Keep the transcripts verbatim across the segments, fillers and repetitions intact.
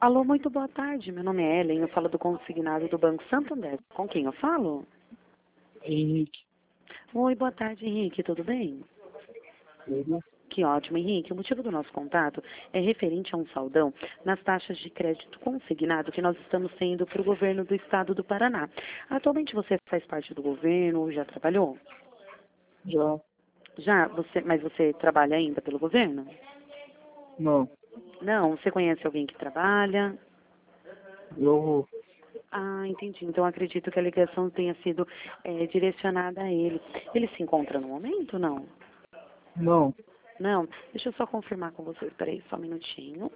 Alô, muito boa tarde. Meu nome é Ellen, eu falo do consignado do Banco Santander. Com quem eu falo? Henrique. Oi, boa tarde, Henrique. Tudo bem? Tudo? Que ótimo, Henrique. O motivo do nosso contato é referente a um saldão nas taxas de crédito consignado que nós estamos tendo para o governo do estado do Paraná. Atualmente você faz parte do governo ou já trabalhou? Já? Já? Você, mas você trabalha ainda pelo governo? Não. Não? Você conhece alguém que trabalha? Eu vou. Ah, entendi. Então acredito que a ligação tenha sido é, direcionada a ele. Ele se encontra no momento, não? Não. Não? Deixa eu só confirmar com você. Espera aí, só um minutinho.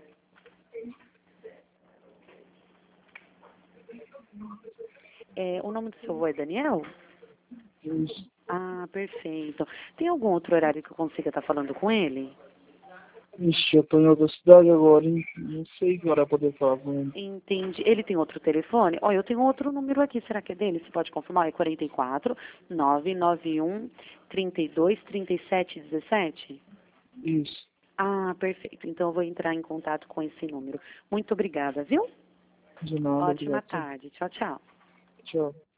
É, o nome do seu avô é Daniel? Isso. Ah, perfeito. Tem algum outro horário que eu consiga estar falando com ele? Ixi, eu tô em outra cidade agora, hein? Não sei que hora poder falar com ele. Entendi. Ele tem outro telefone? Olha, eu tenho outro número aqui. Será que é dele? Você pode confirmar? É quarenta e quatro, nove nove um, trinta e dois, trinta e sete, dezessete? Isso. Ah, perfeito. Então eu vou entrar em contato com esse número. Muito obrigada, viu? De nada, Ótima obrigado. tarde. Tchau, tchau. Tchau.